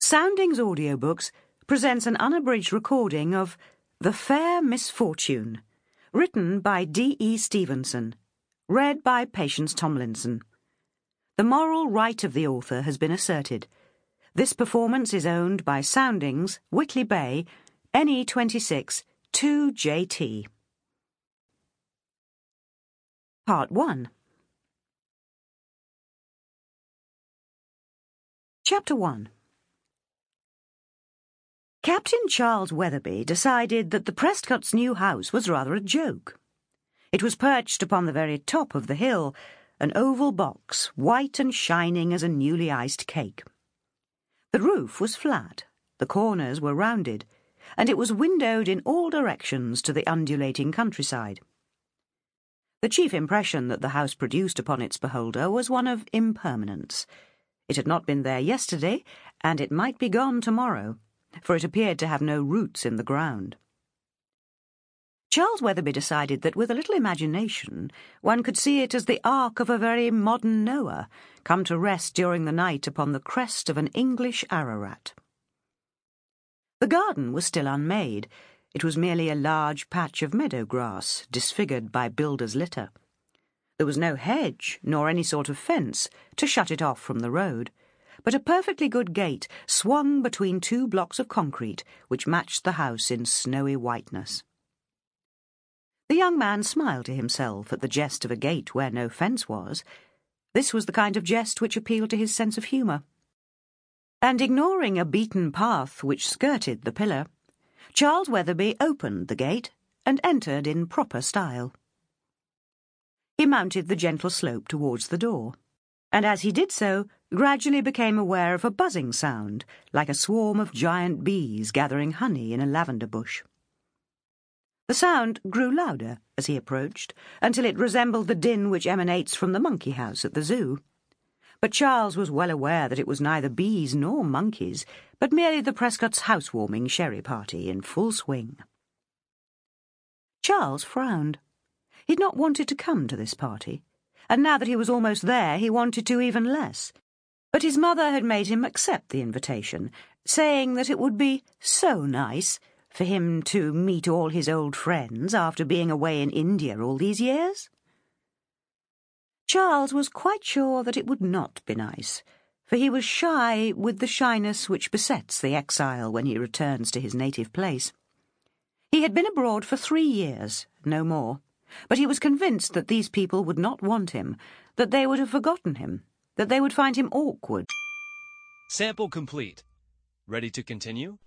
Soundings Audiobooks presents an unabridged recording of The Fair Misfortune, written by D.E. Stevenson, read by Patience Tomlinson. The moral right of the author has been asserted. This performance is owned by Soundings, Whitley Bay, NE26 2JT. Part 1. Chapter 1. Captain Charles Weatherby decided that the Prescotts' new house was rather a joke. It was perched upon the very top of the hill, an oval box, white and shining as a newly iced cake. The roof was flat, the corners were rounded, and it was windowed in all directions to the undulating countryside. The chief impression that the house produced upon its beholder was one of impermanence. It had not been there yesterday, and it might be gone tomorrow, for it appeared to have no roots in the ground. Charles Weatherby decided that with a little imagination one could see it as the ark of a very modern Noah, come to rest during the night upon the crest of an English Ararat. The garden was still unmade. It was merely a large patch of meadow grass, disfigured by builder's litter. There was no hedge, nor any sort of fence, to shut it off from the road, but a perfectly good gate swung between two blocks of concrete which matched the house in snowy whiteness. The young man smiled to himself at the jest of a gate where no fence was. This was the kind of jest which appealed to his sense of humour. And ignoring a beaten path which skirted the pillar, Charles Weatherby opened the gate and entered in proper style. He mounted the gentle slope towards the door, and as he did so, gradually became aware of a buzzing sound, like a swarm of giant bees gathering honey in a lavender bush. The sound grew louder as he approached, until it resembled the din which emanates from the monkey house at the zoo. But Charles was well aware that it was neither bees nor monkeys, but merely the Prescotts' housewarming sherry party in full swing. Charles frowned. He'd not wanted to come to this party, and now that he was almost there, he wanted to even less. But his mother had made him accept the invitation, saying that it would be so nice for him to meet all his old friends after being away in India all these years. Charles was quite sure that it would not be nice, for he was shy with the shyness which besets the exile when he returns to his native place. He had been abroad for 3 years, no more, but he was convinced that these people would not want him, that they would have forgotten him, that they would find him awkward. Sample complete. Ready to continue?